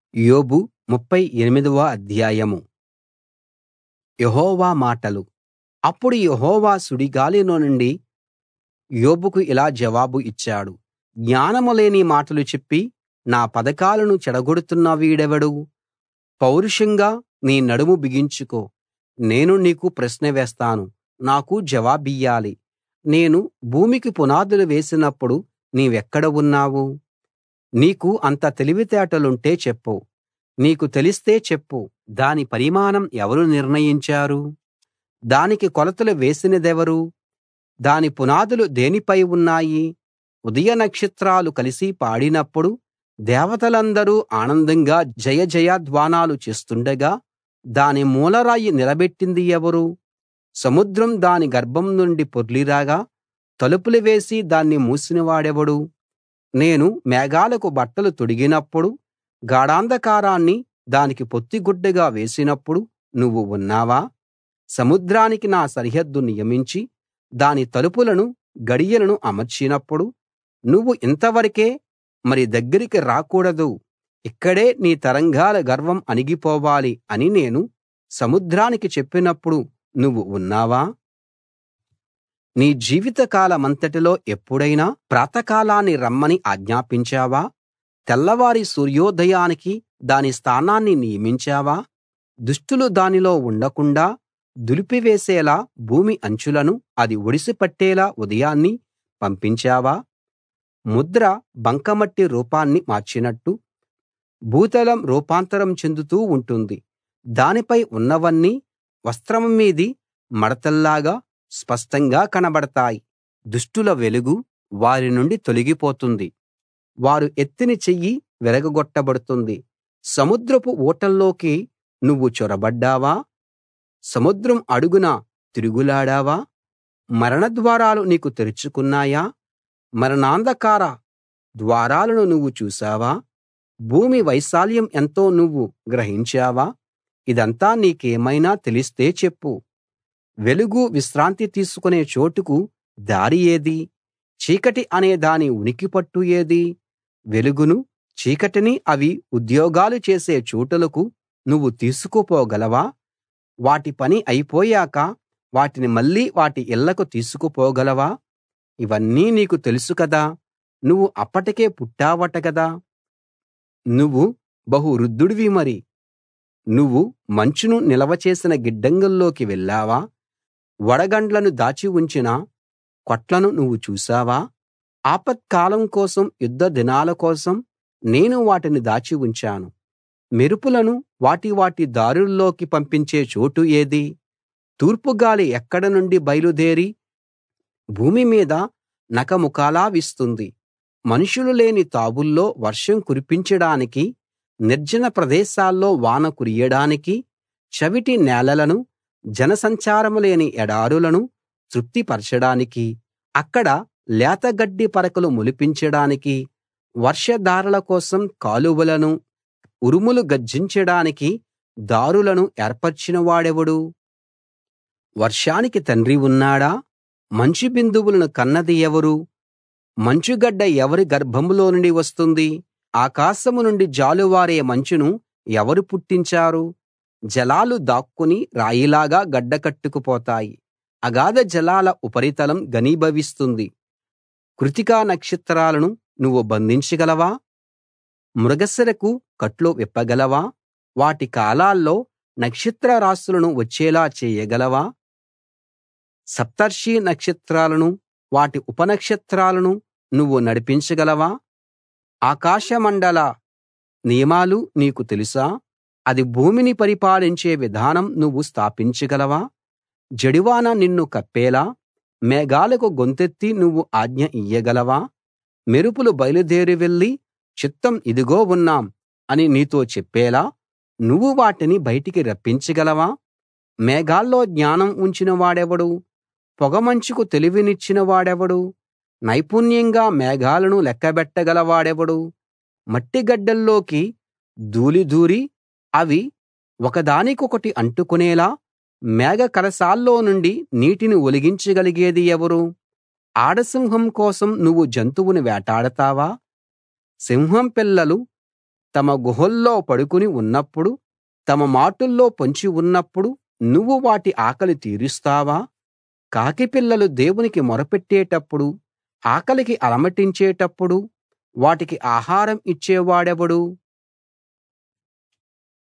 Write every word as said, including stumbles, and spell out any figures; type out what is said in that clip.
యోబు ముప్ఫై ఎనిమిదివ అధ్యాయం. యెహోవా మాటలు. అప్పుడు యెహోవా సుడిగాలిలో నుండి యోబుకు ఇలా జవాబు ఇచ్చాడు: జ్ఞానం లేని మాటలు చెప్పి నా పథకాలను చెడగొడుతున్న వీడెవడు? పౌరుషంగా నీ నడుము బిగించుకో, నేను నీకు ప్రశ్న వేస్తాను, నాకు జవాబియ్యాలి. నేను భూమికి పునాదులు వేసినప్పుడు నీవెక్కడ ఉన్నావు? నీకు అంత తెలివితేటలుంటే చెప్పు, నీకు తెలిస్తే చెప్పు. దాని పరిమాణం ఎవరు నిర్ణయించారు? దానికి కొలతలు వేసినదెవరు? దాని పునాదులు దేనిపై ఉన్నాయి? ఉదయ నక్షత్రాలు కలిసి పాడినప్పుడు దేవతలందరూ ఆనందంగా జయ జయధ్వానాలు చేస్తుండగా దాని మూలరాయి నిలబెట్టింది ఎవరు? సముద్రం దాని గర్భం నుండి పొర్లిరాగా తలుపులు వేసి దాన్ని మూసినవాడెవడు? నేను మేఘాలకు బట్టలు తొడిగినప్పుడు, గాఢాంధకారాన్ని దానికి పొత్తిగుడ్డగా వేసినప్పుడు నువ్వు ఉన్నావా? సముద్రానికి నా సరిహద్దు నియమించి దాని తలుపులను గడియలను అమర్చినప్పుడు నువ్వు ఇంతవరకే, మరి దగ్గరికి రాకూడదు, ఇక్కడే నీ తరంగాల గర్వం అణిగిపోవాలి అని నేను సముద్రానికి చెప్పినప్పుడు నువ్వు ఉన్నావా? నీ జీవిత కాలమంతటిలో ఎప్పుడైనా ప్రాతకాలాన్ని రమ్మని ఆజ్ఞాపించావా? తెల్లవారి సూర్యోదయానికి దాని స్థానాన్ని నియమించావా? దుష్టులు దానిలో ఉండకుండా దులిపివేసేలా భూమి అంచులను అది ఒడిసి పట్టేలా ఉదయాన్ని పంపించావా? ముద్ర బంకమట్టి రూపాన్ని మార్చినట్టు భూతలం రూపాంతరం చెందుతూ ఉంటుంది. దానిపై ఉన్నవన్నీ వస్త్రం మీది మడతల్లాగా స్పష్టంగా కనబడతాయి. దుష్టుల వెలుగు వారి నుండి తొలగిపోతుంది, వారు ఎత్తిన చెయ్యి విరగగొట్టబడుతుంది. సముద్రపు ఊటల్లోకి నువ్వు చొరబడ్డావా? సముద్రం అడుగున తిరుగులాడావా? మరణ ద్వారాలు నీకు తెరుచుకున్నాయా? మరణాంధకార ద్వారాలను నువ్వు చూశావా? భూమి వైశాల్యం ఎంతో నువ్వు గ్రహించావా? ఇదంతా నీకేమైనా తెలిస్తే చెప్పు. వెలుగు విశ్రాంతి తీసుకునే చోటుకు దారి ఏది? చీకటి అనే దాని ఉనికి పట్టు ఏది? వెలుగును చీకటిని అవి ఉద్యోగాలు చేసే చోటులకు నువ్వు తీసుకుపోగలవా? వాటి పని అయిపోయాక వాటిని మళ్ళీ వాటి ఇళ్ళకు తీసుకుపోగలవా? ఇవన్నీ నీకు తెలుసు కదా, నువ్వు అప్పటికే పుట్టావట గదా. నువ్వు బహు వృద్ధుడివి మరి. నువ్వు మంచును నిల్వ చేసిన గిడ్డంగుల్లోకి వెళ్ళావా? వడగండ్లను దాచి ఉంచిన కొట్లను నువ్వు చూశావా? ఆపత్కాలం కోసం, యుద్ధ దినాల కోసం నేను వాటిని దాచి ఉంచాను. మెరుపులను వాటి వాటి దారుల్లోకి పంపించే చోటు ఏది? తూర్పుగాలి ఎక్కడ నుండి బయలుదేరి భూమి మీద నకముకాలా వీస్తుంది? మనుషులు లేని తావుల్లో వర్షం కురిపించడానికి, నిర్జన ప్రదేశాల్లో వాన కురియడానికి, చవిటి నేలలను, జనసంచారం లేని ఎడారులను తృప్తిపరచడానికి, అక్కడ లేతగడ్డి పరకలు మొలిపించడానికి, వర్షధారల కోసం కాలువలను, ఉరుములు గర్జించడానికి దారులను ఏర్పరచిన వాడెవడు? వర్షానికి తండ్రి ఉన్నాడా? మంచు బిందువులను కన్నది ఎవరు? మంచుగడ్డ ఎవరి గర్భంలో నుండి వస్తుంది? ఆకాశం నుండి జాలువారే మంచును ఎవరు పుట్టించారు? జలాలు దాక్కుని రాయిలాగా గడ్డకట్టుకుపోతాయి. అగాధ జలాల ఉపరితలం ఘనీభవిస్తుంది. కృత్తికా నక్షత్రాలను నువ్వు బంధించగలవా? మృగశిరకు కట్లు విప్పగలవా? వాటి కాలాల్లో నక్షత్ర రాశులను వచ్చేలా చేయగలవా? సప్తర్షి నక్షత్రాలను, వాటి ఉపనక్షత్రాలను నువ్వు నడిపించగలవా? ఆకాశమండల నియమాలు నీకు తెలుసా? అది భూమిని పరిపాలించే విధానం నువ్వు స్థాపించగలవా? జడివాన నిన్ను కప్పేలా మేఘాలకు గొంతెత్తి నువ్వు ఆజ్ఞ ఇయ్యగలవా? మెరుపులు బయలుదేరి వెళ్లి చిత్తం ఇదిగో ఉన్నాం అని నీతో చెప్పేలా నువ్వు వాటిని బయటికి రప్పించగలవా? మేఘాల్లో జ్ఞానం ఉంచిన వాడెవడు? పొగమంచుకు తెలివినిచ్చిన వాడెవడు? నైపుణ్యంగా మేఘాలను లెక్కబెట్టగలవాడెవడు? మట్టిగడ్డల్లోకి ధూళి దూరి అవి ఒకదానికొకటి అంటుకునేలా మేఘ కలశాల్లో నుండి నీటిని ఒలిగించగలిగేది ఎవరు? ఆడసింహం కోసం నువ్వు జంతువును వేటాడతావా? సింహం పిల్లలు తమ గుహల్లో పడుకుని ఉన్నప్పుడు తమ మాటుల్లో పొంచి ఉన్నప్పుడు నువ్వు వాటి ఆకలి తీరుస్తావా? కాకిపిల్లలు దేవునికి మొరపెట్టేటప్పుడు ఆకలికి అలమటించేటప్పుడు వాటికి ఆహారం ఇచ్చేవాడెవడు?